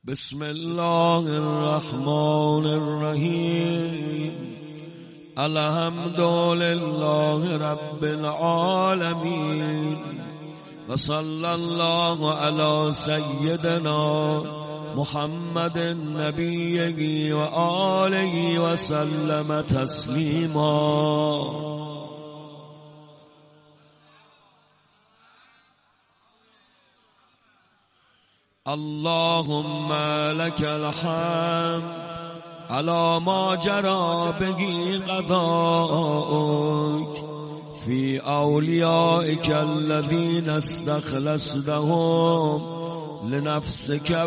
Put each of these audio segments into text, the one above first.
بسم الله الرحمن الرحیم الحمد لله رب العالمین و صلی الله علی سیدنا محمد نبیه و آله و سلم تسلیما. اللهم لك الحمد على ما جرى به قضاؤك في أوليائك الذين استخلصتهم لنفسك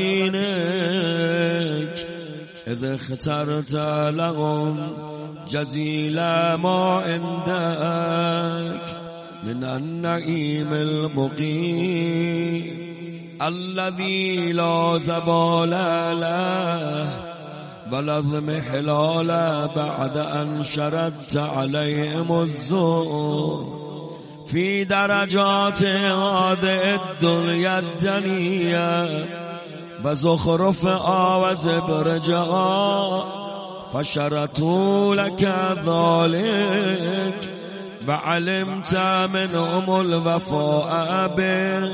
ودينك إذ اخترت لهم جزيل ما عندك من النعيم المقيم الذي لا زبال له ولا اضمحلال بعد أن شردت عليهم الزور في درجات هذه الدنيا الدنيا وزخرفها وزبرجها فشرطوا لك ذلك وعلمت منهم الوفاء به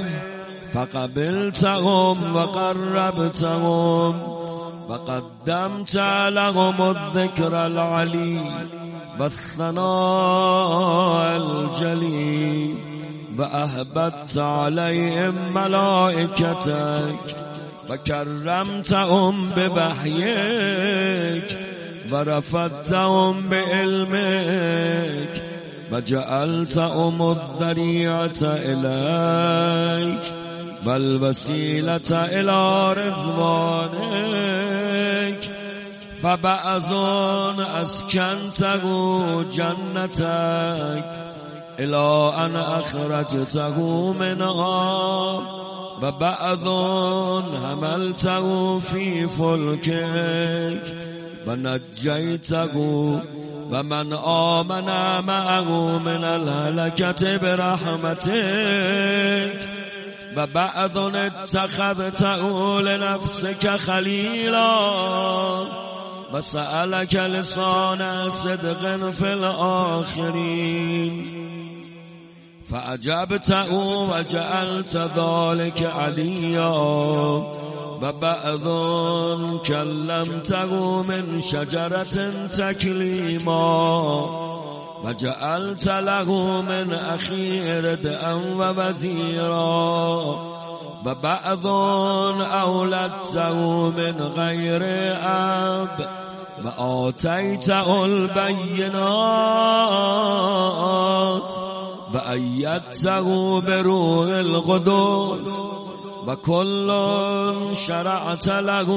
فقبلتهم وقربتهم وقدمت لهم الذكر العلي والثناء الجلي وأهبت عليهم ملائكتك وكرمتهم بوحيك ورفعتهم بعلمك وجعلتهم الذريعة إليك والوسيلة إلى رضوانك فبعض أسكنته جنتك إلى أن أخرجته منها وبعض حملته في فلكك ونجيته ومن آمن معه من الهلكة برحمتك وبعض اتخذته لنفسك خليلا وسألك لسان صدق في الآخرين فأجبته وجعلت ذلك عليا وبعض كلمته من شجرة تكليما وجعلت له من أخي ردءا ووزيرا وبعض أولدته من غير أب وآتيته البينات وأيدته بروح القدس وكل شرعت له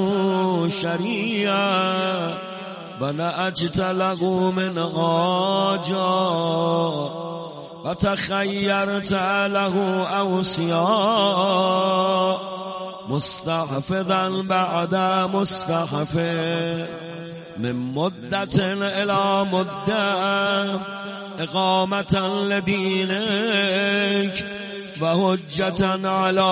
شريعة ونأجت له من آجا وتخيرت له أوصياء مستحفظا بعد مستحفظ من مدة إلى مدة إقامة لدينك وحجة على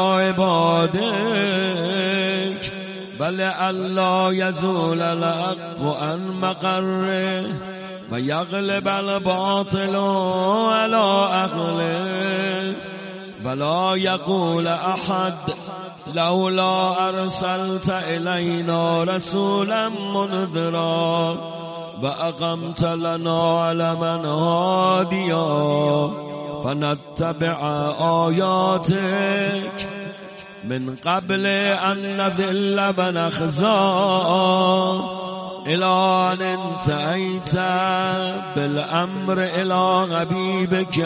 عبادك بل ألا يزول الحق عن مقره ويغلب الباطل على أهله ولا يقول أحد لولا أرسلت إلينا رسولا منذرا وأقمت لنا علما هاديا فنتبع آياتك من قبل أن نذل ونخزى إلى أن انتهيت بالأمر إلى حبيبك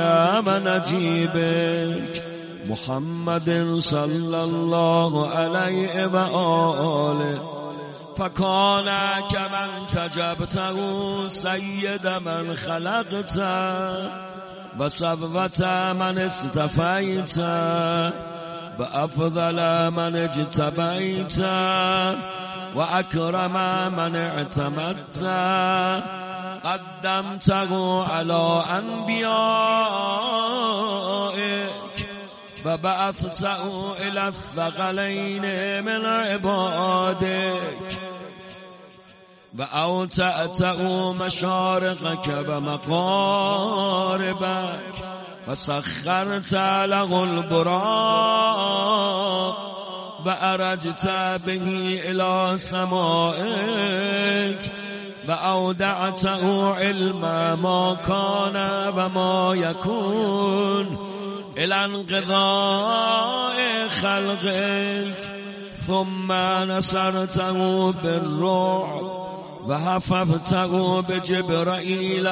ونجيبك محمد صلى الله عليه وآله فكان كمن تجبته سيد من خلقت وصفوة من استفيت وأفضل من اجتبيت وأكرم من اعتمدت قدمته على أنبيائك وبعثته إلى الثقلين من عبادك وأوتأته مشارقك ومغاربك وسخرت له البراق وأرجت به إلى سمائك وأودعته علم ما كان وما يكون إلى انقضاء خلقك ثم نصرته بالرعب وحفظته بجبرائيل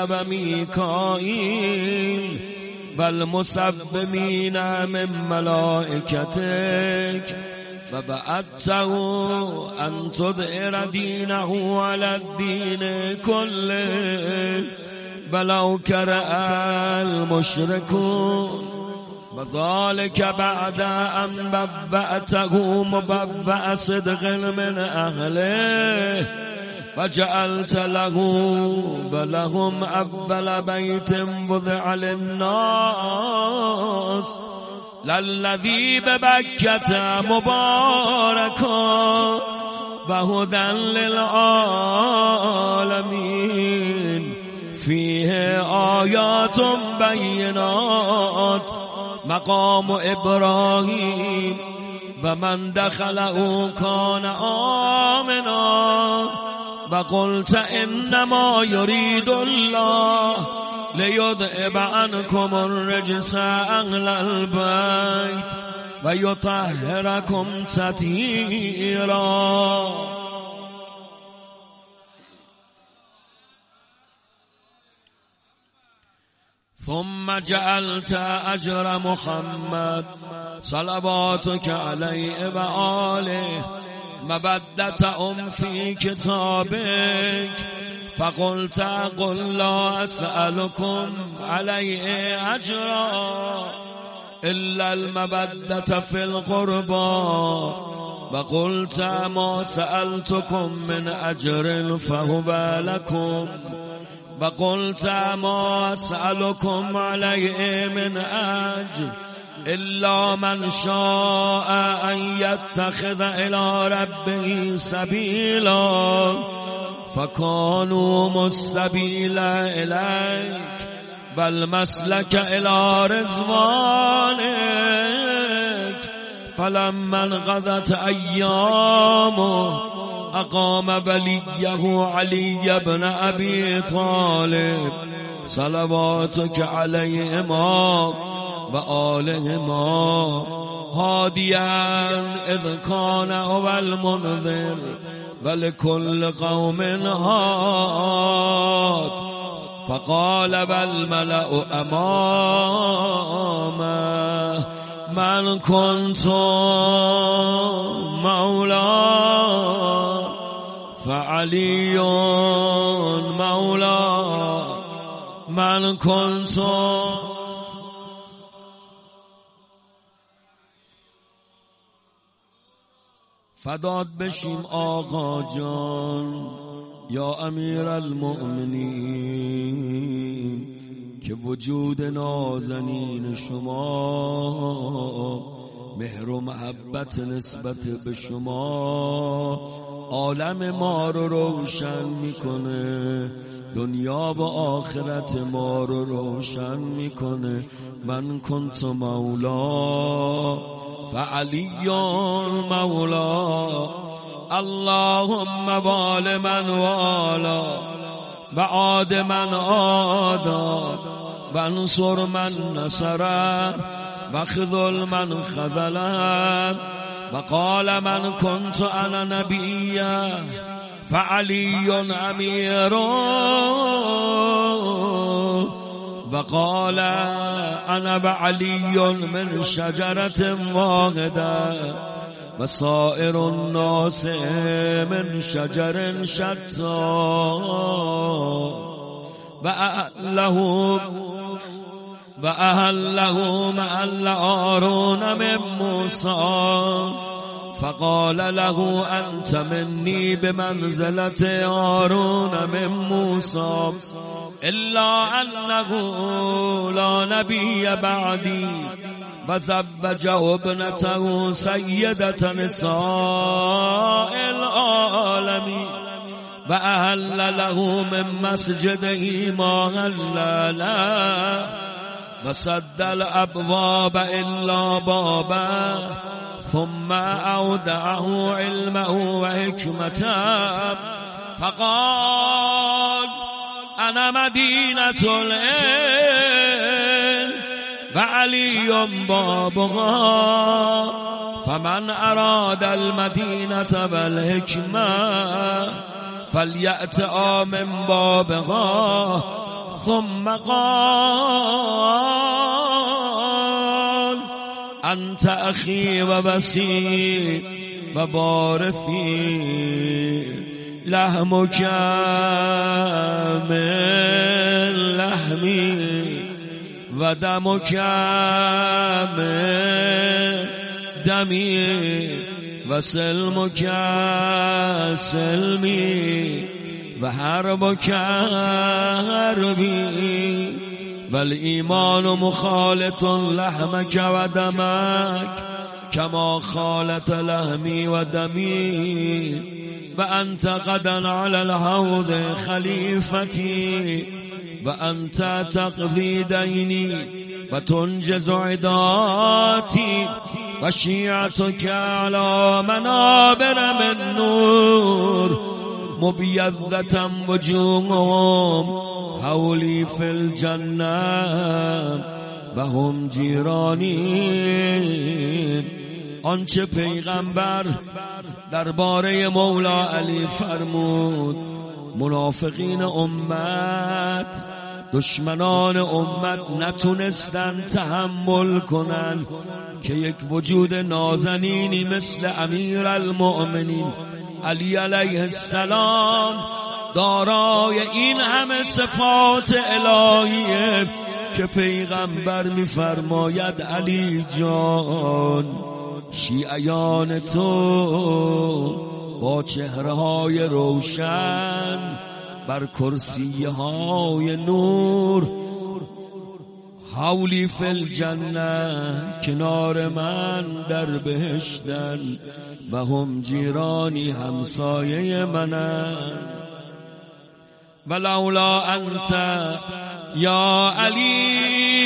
وميكائيل والمسبمين من ملائكتك وبعثته أن تظهر دينه على الدين كله ولو كره المشركون وذلك بعد أن بوأته مبوأ صدق من أهله وجعلت له ولهم أول بيت وضع للناس للذي ببكة مباركا وهدى للعالمين فيه آيات بينات مقام إبراهيم ومن دخله كان آمنا وقلت إنما يريد الله ليذهب عنكم الرجس أهل البيت ويطهركم تطهيرا. ثم جعلت أجر محمد صلواتك عليه وآله مبدة في كتابك فقلت قل لا أسألكم عليه أجرا إلا المبدة في القربى وقلت ما سألتكم من أجر فهو لكم وقلت ما أسألكم عليه من أجر إلا من شاء أن يتخذ إلى ربه سبيلا فكانوا السبيل إليك بل مسلك إلى رضوانك فلما انقضت أيامه أقام وليه علي بن أبي طالب صلواتك عليهما وآلهما هاديا إذ كان هو المنذر ولكل قوم هاد فقال والملأ أمامه من كنت مولاه فعلي مولاه من كنت فداد بشیم آقا جان یا امیر المؤمنین که وجود نازنین شما مهر و محبت نسبت به شما عالم ما رو روشن میکنه دنیا و آخرت ما رو روشن میکنه من کنت مولا فعلی مولا اللهم وال من والا وعاد من عادا وانصر من نصره وخذل من خذله وقال من كنت أنا نبيا فعلي أمير وقال أنا بعلي من شجرة واحدة وسائر الناس من شجر شتى وأهله محل هارون من موسى فقال له أنت مني بمنزلة هارون من موسى إلا أنه لا نبي بعدي وزوجه ابنته سيدة نساء العالمين وأهل له من مسجده ما هل له وسد الأبواب إلا بابا ثم أودعه علمه وحكمته فقال أنا مدينة العلم وعلي بابها فمن أراد المدينة والحكمة فليأت من بابها ثم قال أنت أخي ووسيء وبارثي لحمك من لحمي ودمك من دمي وسلمك سلمي وحربك حربي والإيمان مخالط لحمك ودمك كما خالط لحمي ودمي وأنت غدا على الحوض خليفتي وأنت تقضي ديني وتنجز عداتي وشيعتك على منابر من نور مبيضة وجوههم حولي في الجنة وهم جيراني. آنچه پیغمبر درباره مولا علی فرمود منافقین امت، دشمنان امت نتونستن تحمل کنن که یک وجود نازنینی مثل امیر المؤمنین علی علیه السلام دارای این همه صفات الهیه که پیغمبر میفرماید علی جان شیعیان تو با چهره‌های روشن بر کرسی‌های نور حولی فی الجنه کنار من در بهشتن و هم جیرانی همسایه منن. ولولا انت یا علی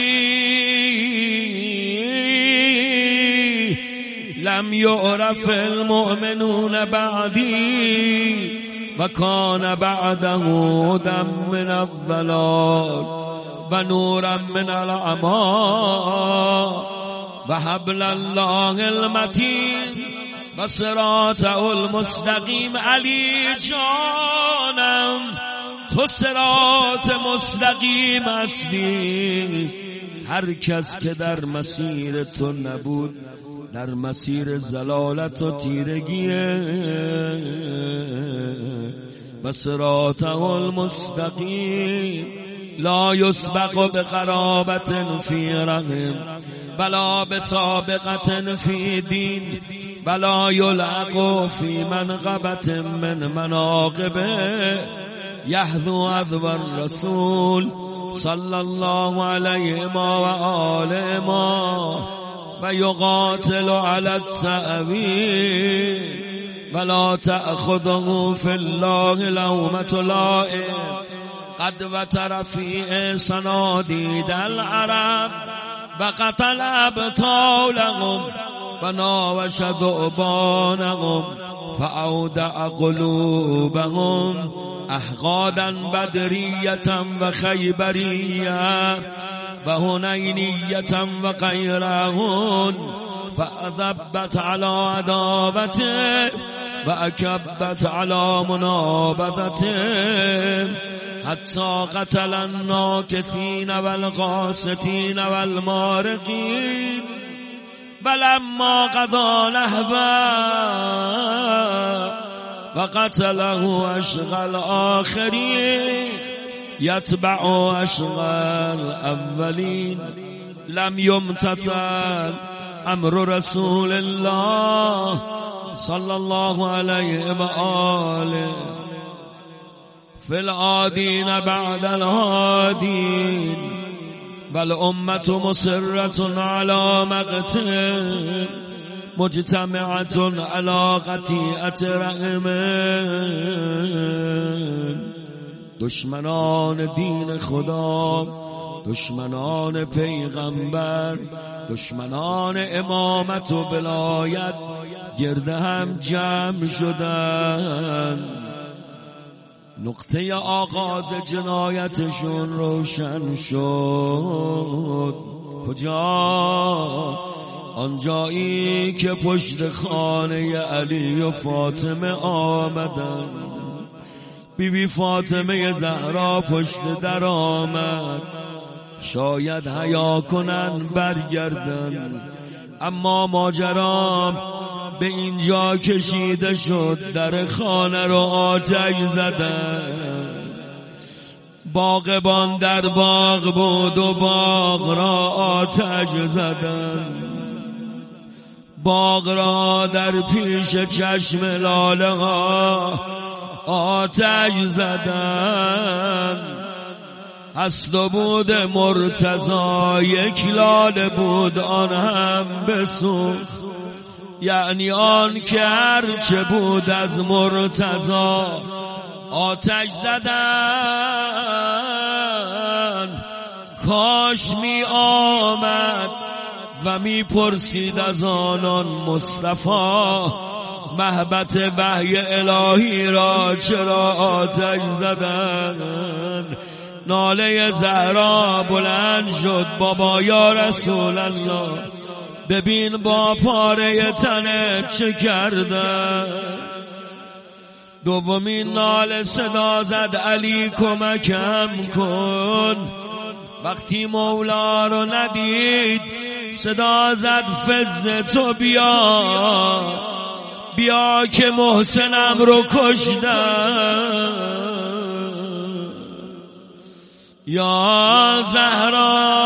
لم يعرف المؤمنون بعدی و کان بعده هدى من الضلال و نورا من العمی و حبل الله المتین و صراطه المستقیم. علی جانم تو صراط مستقیم هستی، هر کس که در مسیر تو نبود در مسیر ضلالت و تیرگیه. و صراطه المستقیم لا یسبق بقرابة فی رحم ولا بسابقة فی دین ولا یلعق فی منقبة من مناقبه. یحذو عذو الرسول صلی الله علیه ما و آله ما و یقاتل علی التأویل ولا تأخذه فی الله لومة لائم. قد وتر فی صنادید العرب و قتل ابطالهم و ناوش ذؤبانهم فاودع قلوبهم احقادا بدریة و خیبریة و هنینیة و غیرهن فاذبت على عداوته و اکبت على منابذته حتی قتل الناکثین والقاسطین والمارقین. ولما قضى نحبه وقتله اشقى الآخرین یتبع اشقى الاولین. لم یمتثل امر رسول الله صلی الله علیه و آله فی العادین بعد الهادین والأمة مسرة على مقته مجتمعة على قطيعة رحم. دشمنان دین خدا، دشمنان پیغمبر، دشمنان امامت و ولایت گرد هم جمع شدن. نقطه آغاز جنایتشون روشن شد. کجا؟ آنجایی که پشت خانه علی و فاطمه آمدن. بی فاطمه زهرا پشت در آمد. شاید حیا کنن برگردن، اما ماجرام به اینجا کشیده شد. در خانه رو آتش زدن. باغبان در باغ بود و باغ را آتش زدن. باغ را در پیش چشم لاله ها آتش زدن. هست و بود مرتضی یک لاله بود آن هم بسوخت. یعنی آن که هرچه بود از مرتضی آتش زدن. کاش می آمد و می پرسید از آنان مصطفی محبت وحی الهی را چرا آتش زدن. ناله زهرا بلند شد. بابا یا رسول الله ببین با پاره تنت چه کردن. دومین ناله صدا زد علی کمکم کن. وقتی مولا رو ندید صدا زد فز تو بیا، بیا که محسنم رو کشتن. یا زهرا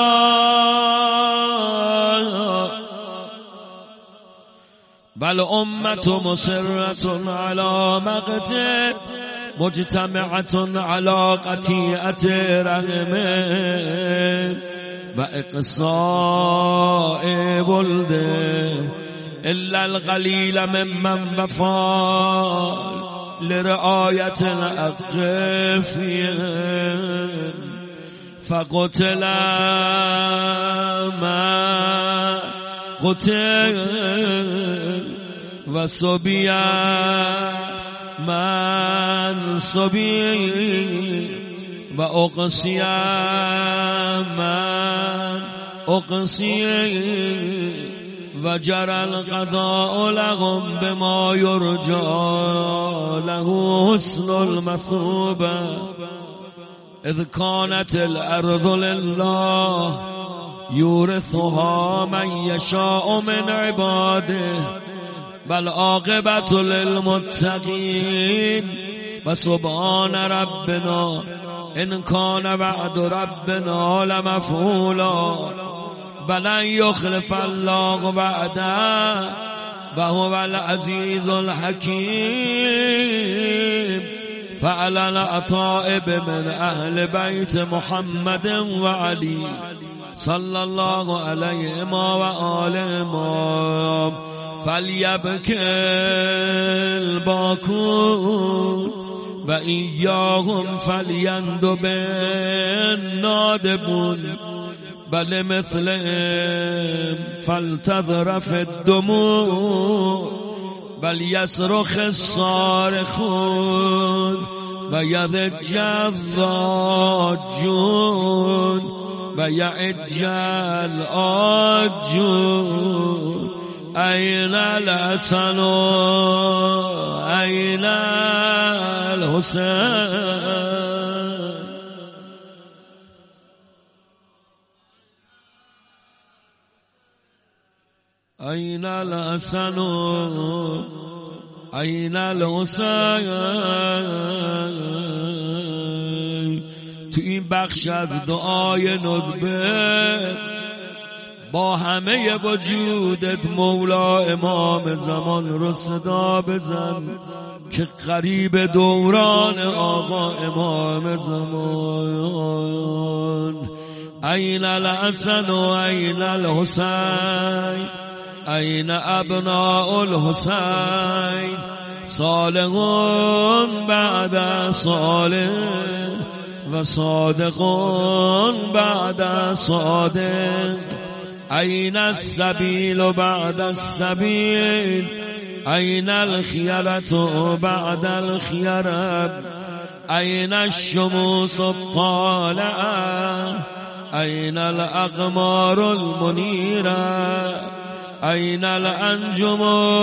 بل امت مسرة على مقته مجتمعة على قطيعة رحمه و اقصاء بلده الا القلیل ممن وفا لرعایت الحق فیهم فقتل ما قتل و صبی من صبی و اقصی من اقصی و جرى القضاء لهم بما يرجى له حسن المثوبة اذ كانت الارض لله يورثها من يشاء من عباده بل عاقبة للمتقين وسبحان ربنا إن كان وعد ربنا لمفعولا ولن يخلف الله وعده وهو العزيز الحكيم فعلى الأطائب من أهل بيت محمد وعلي صلى الله عليهم وآلهم فليبكي الباكون وإياهم فليندب النادبون بل مثلهم فلتذرف الدموع بل يصرخ الصارخون ويضج الضاجون ويعج الآجون أين الحسن أين الحسين أين الحسن أين الحسين. تو این بخش از دعای ندبه با همه وجودت مولا امام زمان رو صدا بزن که قریب دوران آقا امام زمان أين الحسن أين الحسين أين أبناء الحسين صالح بعد صالح وصادق بعد صادق أين السبيل بعد السبيل أين الخيرة بعد الخيرة أين الشموس الطالعة أين الأقمار المنيرة أين الأنجم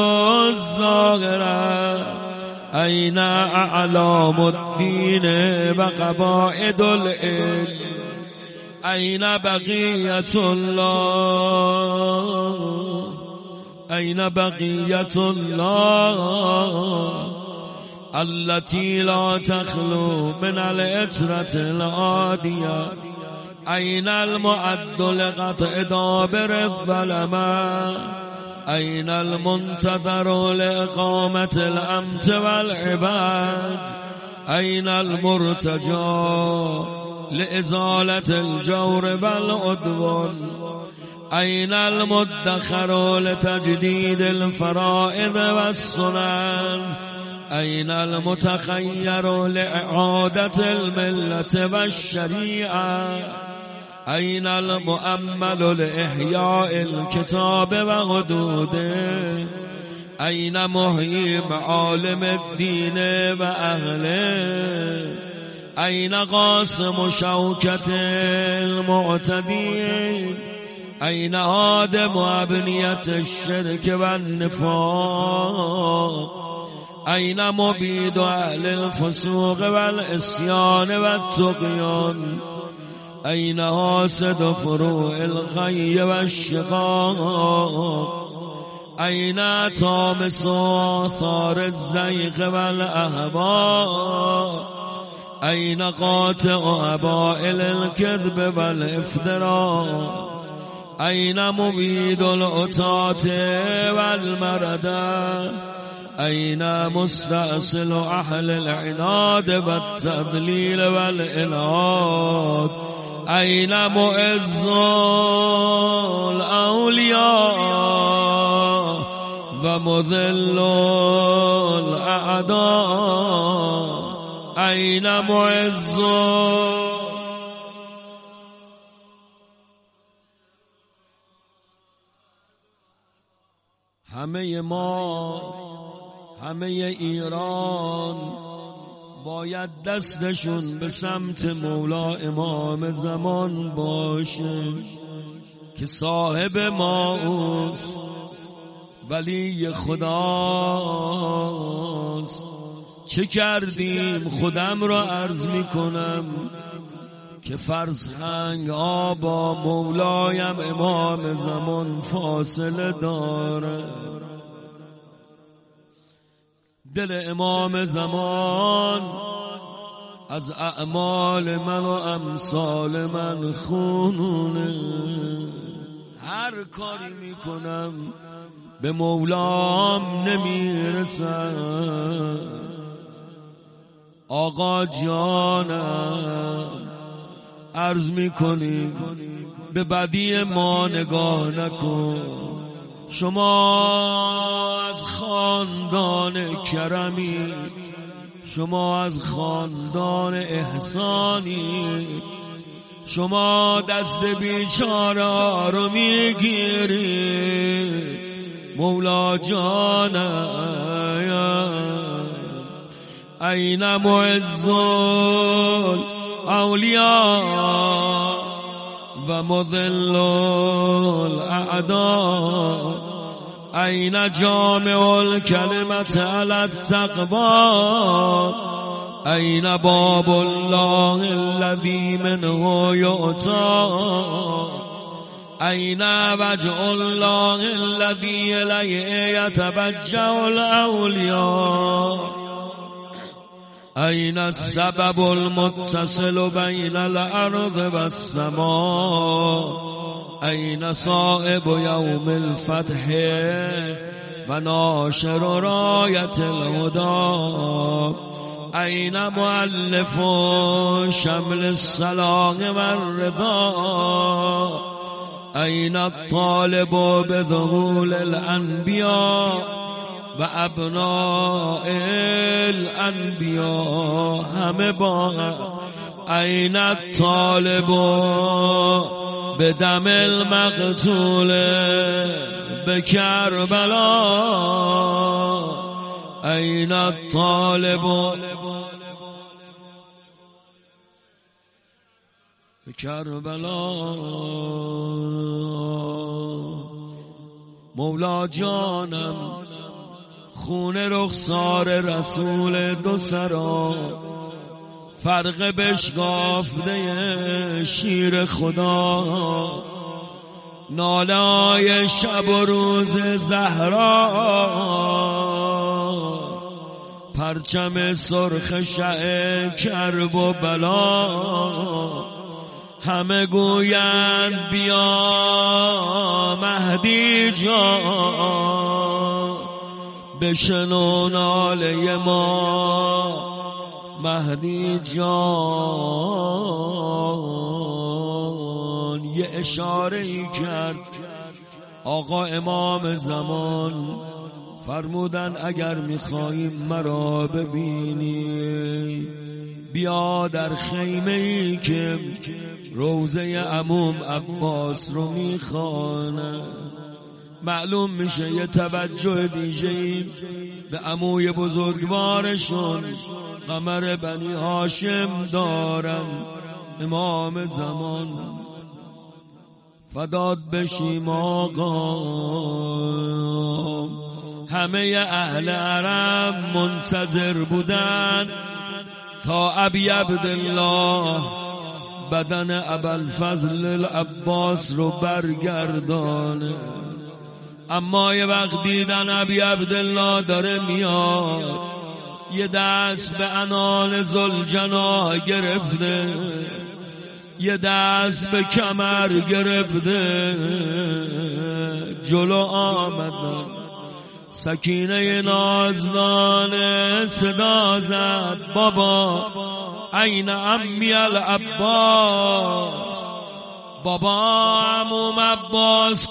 الزاغرة أين أعلام الدين وقواعد العلم أين بقية الله أين بقية الله التي لا تخلو من العترة العادية أين المعد لقطع دابر الظلماء أين المنتظر لإقامة الأمت والعباد أين المرتجى لإزالة الجور والعدوان أين المدخر لتجديد الفرائض والسنن أين المتخير لإعادة الملة والشريعة أين المؤمل لإحياء الكتاب وحدوده أين محيي معالم الدين وأهله أين قاسم شوكة المعتدين أين آدم أبنية الشرك والنفاق أين مبيد أهل الفسوق والعصيان والطغيان أين حاسد فروع الغي والشقاق أين طامس آثار الزيغ والأهواء أين قاطع أبائل الكذب والافتراء أين مبيد العتاة والمردى أين مستأصل أهل العناد والتضليل والإناد أين معز الأولياء ومذل الأعداء أين معز همه ما همه ایران باید دستشون به سمت مولا امام زمان باشه که صاحب ما اوست، ولی خداست. چه کردیم خودم را عرض میکنم که فرزهنگ با مولایم امام زمان فاصله داره. دل امام زمان از اعمال من و امثال من خونونه. هر کاری میکنم به مولام نمیرسم. آقا جانم عرض میکنیم به بدی ما نگاه نکن. شما از خاندان کرمی، شما از خاندان احسانی، شما دست بیچاره رو میگیری. مولا جانم این معز الاولیاء و مذل الاعداء، این جامع الکلمة علی التقوی، این باب الله الذی منه یؤتی، این وجه الله الذی الیه یتوجه الاولیاء، این السبب المتصل بین الارض و السماء، این صائب یوم الفتح و ناشر رایت الهدى، أين مؤلف شمل الصلاح والرضا أين الطالب بذهول الأنبياء و ابناء الانبیاء همه با این الطالب به دم المقتول به کربلا این الطالب به کربلا مولا جانم خون رخسار رسول دو سرا فرق بشکافته شیر خدا نالای شب و روز زهرا پرچم سرخ شع کرب و بلا همه گویند بیا مهدی جان بشنو ناله ما مهدی جان. یه اشاره ای کرد آقا امام زمان، فرمودن اگر میخوایی مرا ببینی بیا در خیمه ای که روضه عموم عباس رو میخوانه. معلوم میشه یه توجه دیجه‌ای به عموی بزرگوارشون قمر بنی هاشم دارن. امام زمان فداد بشیم آقا، همه اهل عرب منتظر بودن تا ابی عبدالله بدن ابوالفضل العباس رو برگردانه. اما یه وقت دیدن ابی عبدالله داره میاد، یه دست به عنان ذوالجناح گرفته، یه دست به کمر گرفته، جلو آمدن. سکینه نازنانه صدا زد بابا این عمی العباس، بابا عموم عباس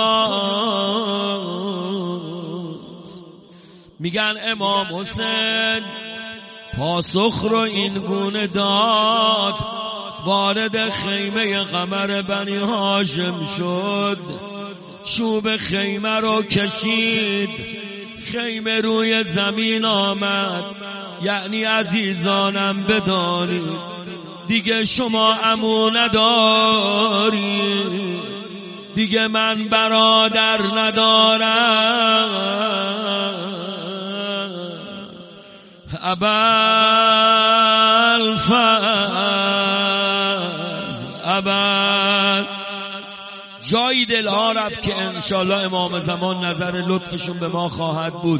کجاست؟ میگن امام حسین پاسخ رو این گونه داد، وارد خیمه قمر بنی هاشم شد، چوب خیمه رو کشید، خیمه روی زمین آمد. یعنی عزیزانم بدانید دیگه شما عمو نداری، دیگه من برادر ندارم. ابوالفضل جایی دلها رفت که انشالله امام زمان نظر لطفشون به ما خواهد بود.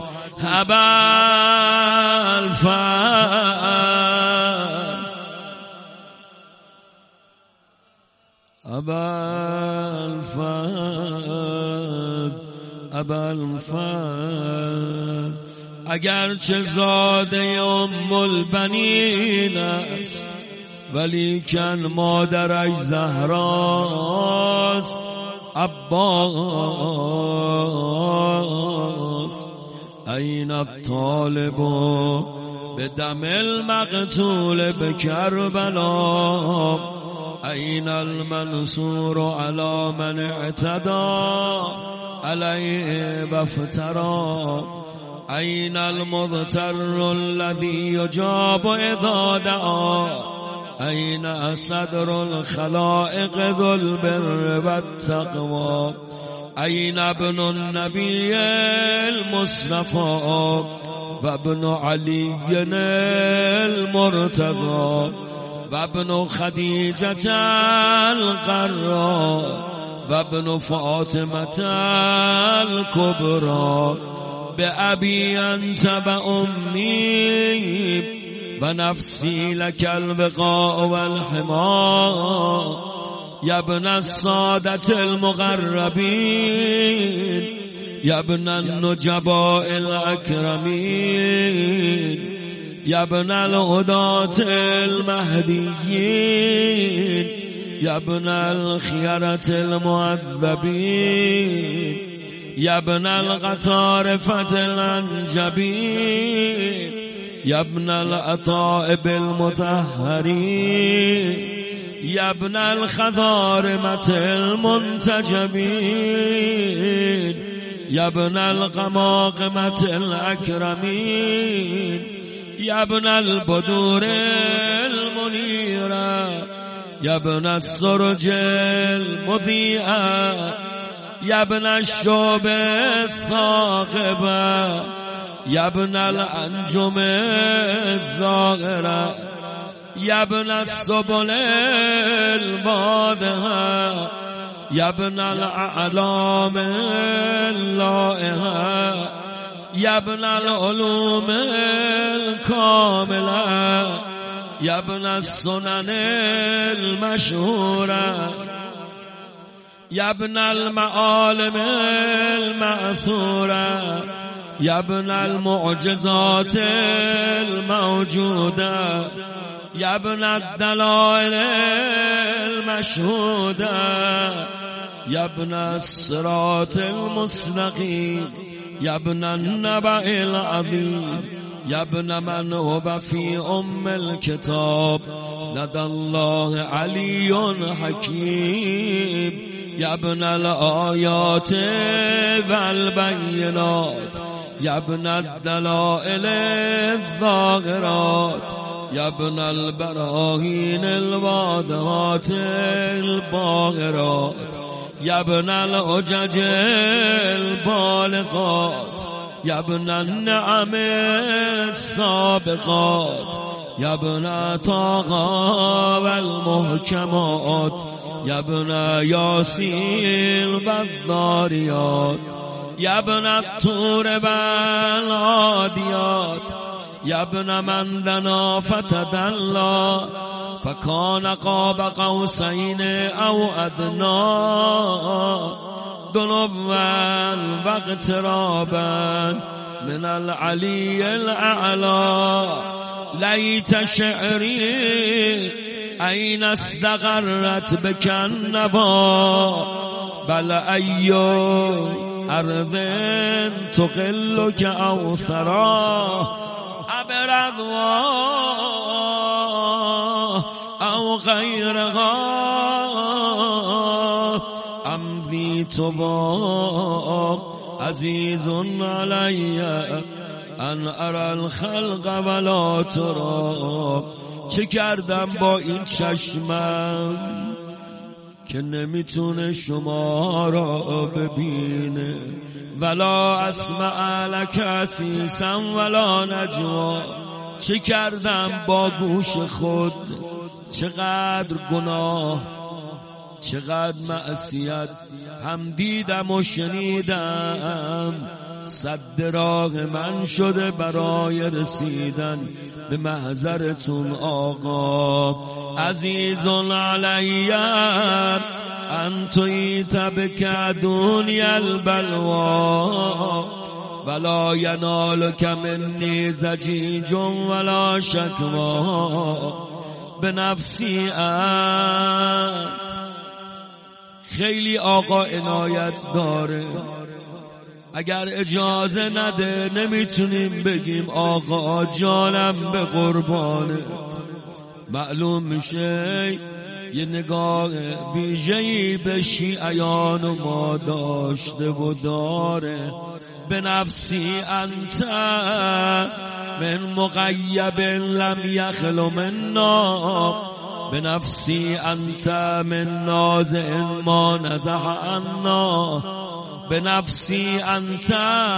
ابوالفضل اگرچه زاده ام البنین است ولیکن مادرش زهراست عباس. این الطالب به دم المقتول به کربلا، این المنصور علی من اعتدى علیه وافترى، این المضطر الذی یجاب اذا دعا، این صدر الخلائق ذو البر والتقوى، این ابن النبی المصطفى و ابن علی المرتضى و ابن خدیجة القرا و ابن فاطمة الكبرى، به ابی انت و امی و نفسی لک الوقاء والحما، یا ابن السادة المقربین، یا ابن النجباء الاکرمین، يا ابن الهداة المهديين يا ابن الخيرة المعذبين يا ابن القطارفة الأنجبين يا ابن الأطائب المطهرين يا ابن الخضارمة المنتجبين يا ابن القماقمة الأكرمين يا ابن البدور المنيرة يا ابن السرج المضيئة يا ابن الشوب الثاقبة يا ابن الأنجم الزاغرة يا ابن السبل البادهة يا ابن الأعلام اللائحة يا ابن العلوم الكاملة يا ابن السنن المشهورة يا ابن المعالم المأثورة يا ابن المعجزات الموجودة يا ابن الدلائل المشهودة يا ابن الصراط المستقيم يا ابن النبأ العظيم يا ابن من هو في الكتاب لدى الله علي حكيم يا ابن الآيات والبينات يا ابن الدلائل الظاهرات يا ابن البراهين الواضحات الباهرات يا ابن الحجج البالغات يا ابن النعم السابقات يا ابن طه والمحكمات يا ابن ياسين والذاريات يا ابن الطور والعاديات يا ابن من دنا فتدلى فكان قاب قوسين أو أدنى دنوا واقترابا من العلي الأعلى ليت شعري أين استغرت بك النبا بل أي أرض تقلك أو ثرى أبرضوا أو غيرها أمضي تبا عزيز علي أن أرى الخلق ولا ترى چه کردم با این چشمم که نمیتونه شما را ببینه ولا اسمع لک حسیسا ولا نجوا چه کردم با گوش خود چقدر گناه چقدر معصیت هم دیدم و شنیدم سد راه من شده برای رسیدن به محضرتون آقا عزیز علی انتویت بک دنی البلوا ولا ینالک منی زجیج ولا شکوا به نفسی خیلی آقا عنایت داره اگر اجازه نده نمیتونیم بگیم آقا جانم به قربانت معلوم میشه یه نگاه ویژه‌ای به شیعیان و ما داشته و داره به نفسی انت من مغیب لم یخل منا به نفسی انت من نازع ما نزح عنا به نفسی انت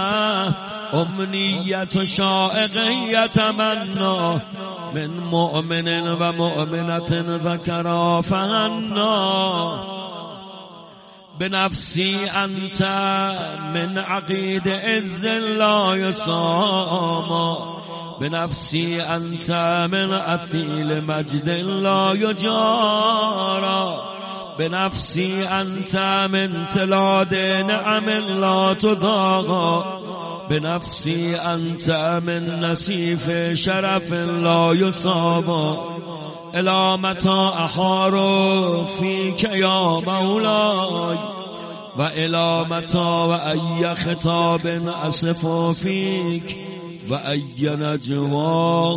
امنیت شائق تمنا من مؤمن و مؤمنة ذکرا فهنا به نفسی انت من عقید عز لا یساما به نفسی انت من اثیل مجد لا یجارا به نفسی انت من تلاد نعم لا تضاغا بنفسی انت من نصیف شرف لا یصاب الی متی احار فیک یا مولاي و الی متی و ای خطاب اصف فیک و ای نجوا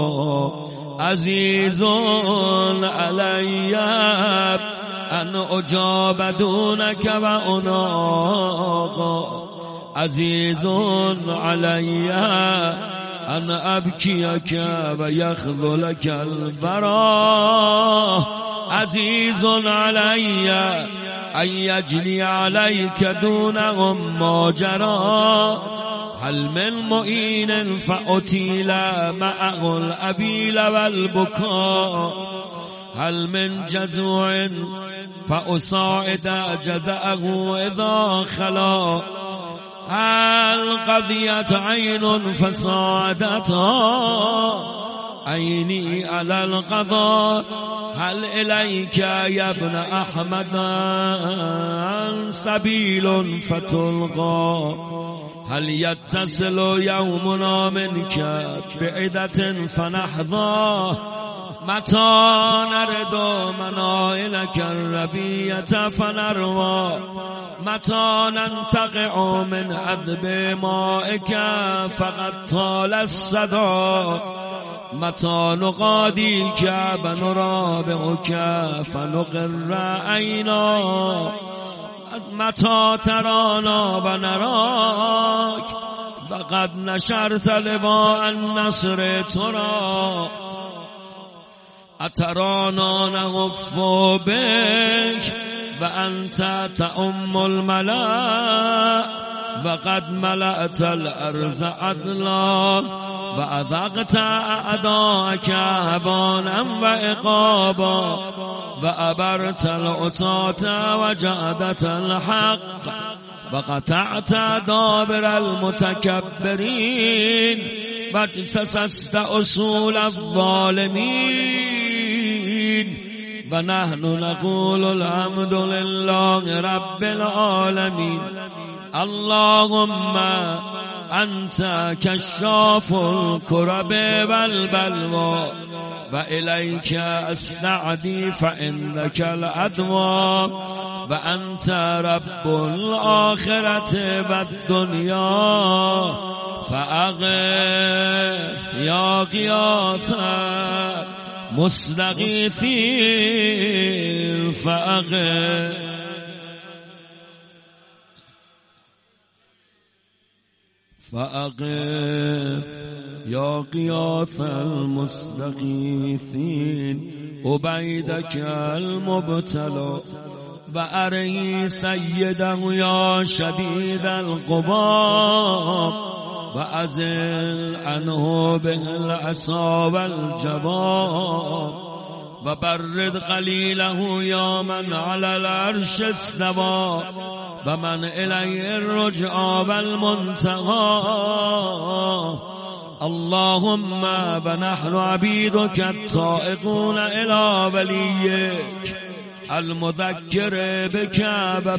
عزیز علی ان اجاب دونک و اناقا عزیز علی ان ابکیک و یخذلک البرا عزیز علی ان یجنی علیک دونهم ما جرا هل من معین فأطیل معه الأبیل والبکا هل من جزوع فأساعد جزعه اذا خلا هل قضیت عین فساعدتها عینی علی القضا هل الیک یا ابن احمد سبیل فتلقا هل یتصل یومنا منک بعدة فنحظا متى نرد منائلک الربیة فنروى متى ننتقع من عذب مائک فقد طال الصدا متى نقادیک بنرابعک فنقر عینا متى ترانا و نراک وقد نشرت لواء النصر ترا اترانا نغف بك و انت تأم الملأ وقد ملأت الارض عدلا و اذقت اعداءک هوانا و عقابا و ابرت العتاة و جعدت الحق و قطعت دابر المتکبرین و اجتثثت اصول الظالمین و نحن نقول الحمد لله رب العالمین اللهم انت کشاف الکرب والبلوا و الیک استعدی فعندک الادوا و انت رب الاخرة و الدنیا فاغث یا غیاث مستغیثین فاغث فأغث یا غیاث المستغیثین عبیدک المبتلا و ارهی سیده یا شدید القوا و ازل عنه بالعصا والجواب و برد قلیله یا من علی العرش استوى و من الیه الرجعى والمنتهى اللهم و نحن عبیدک الطائقون الی ولیک المذکر بک و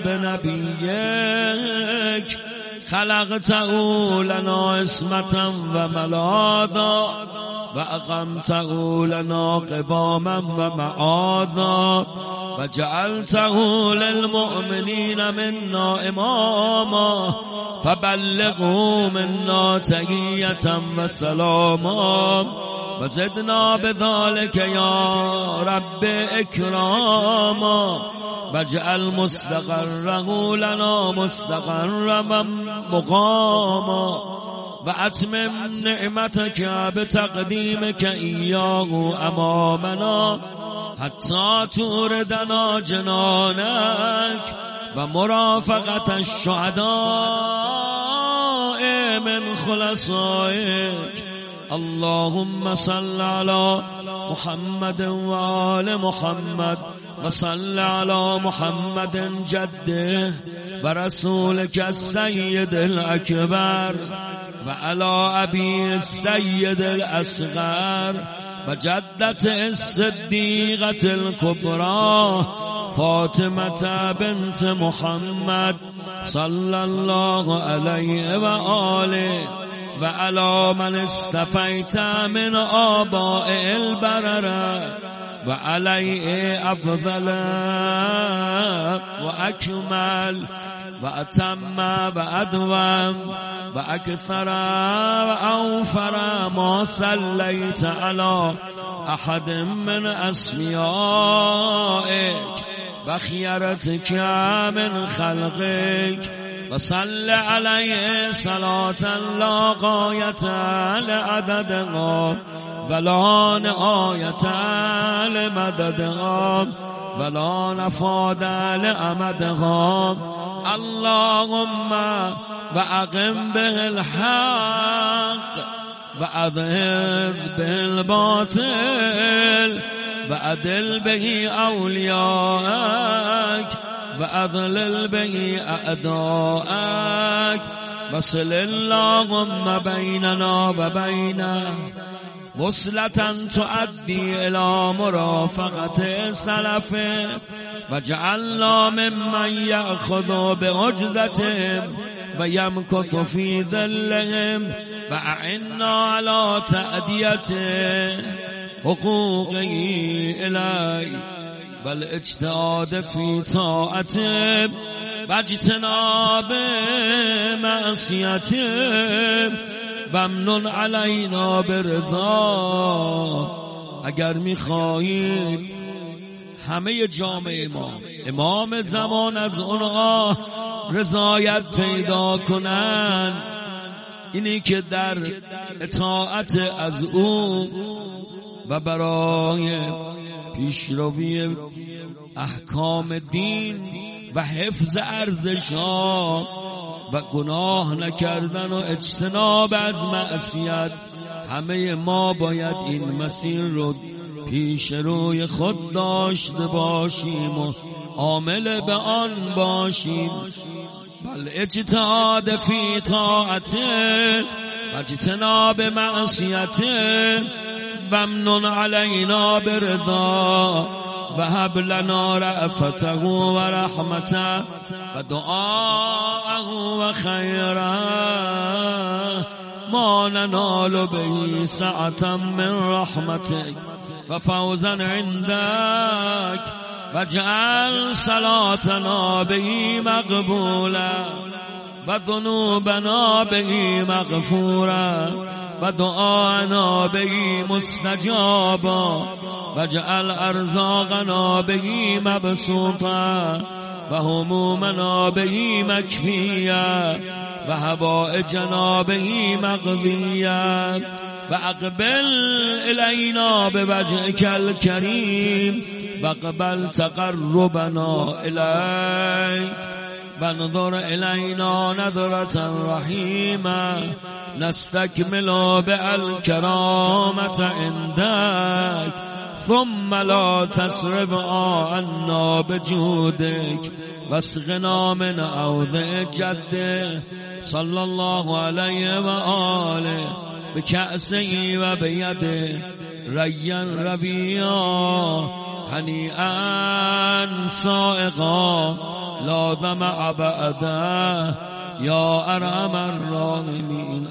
بنبیک خلقته لنا اسمة و ملاذا و اقمته لنا قواما و معاذا و جعلته للمؤمنین منا اماما فبلغه منا تحیة و سلاما و زدنا بذلك یا رب اکراما و جعل مستقره لنا مستقرا و مقاما و اتمم نعمتك بتقدیمك ایاه امامنا حتی توردنا جنانك و مرافقت الشهداء من خلصائك اللهم صل على محمد و آل محمد و صل على محمد جده و رسولك السید الاکبر و على ابی السید الاصغر و جدت الصدیقة الكبرى فاطمة بنت محمد صلی الله علیه و آله و علی من استفیت من آباء البرره و علیه افضل و اکمل و اتم و ادوم و اکثر و اوفر ما صلیت علی احد من اسمیائک و خیرتک من خلقک و صل علیه صلاة لا غایت لعددها ولا نهایت لمددها ولا نفاد لأمدها اللهم و اقم به الحق و اذهب به الباطل و عدل به اولیاءک و اضلل به اعداءک وصل اللهم بیننا و بینه وصلة تؤدي الى مرافقة سلفه وجعلنا ممن يأخذ بعجزتهم ويمكث في ذلهم وأعنا على تأدية حقوقه إليه والاجتهاد في طاعته واجتناب معصيته ممنون علینا برضا. اگر میخواهید همه جامعه ما امام زمان از اونها رضایت پیدا کنن، اینی که در اطاعت از او و برای پیشروی احکام دین و حفظ ارزش‌ها و گناه نکردن و اجتناب از معصیت، همه ما باید این مسیر رو پیش روی خود داشته باشیم و عامل به آن باشیم. بل اجتهاد فی طاعته و اجتناب معصیته ممنون علینا برضا و هب لنا رأفته و رحمته و دعاءه و خیره ما ننال به سعة من رحمتك و فوزا عندك واجعل صلاتنا به مقبولا و ذنوبنا به مغفورا و دعانا به مستجابا واجعل ارزاقنا به مبسوطا و همومنا به مکفیا و حوائجنا به مقضیا و اقبل الینا بوجهک الکریم و اقبل تقربنا الیک وانظر الینا نظرة رحیمة نستکمل بالکرامة عندك ثم لا تصرف عنا بجودك واسقنا من عوض جده صلی الله علیه و آله بکأسه و بیده ریا رویا هنیئا سائقا لا ظمأ بعده یا ارحم الراحمین.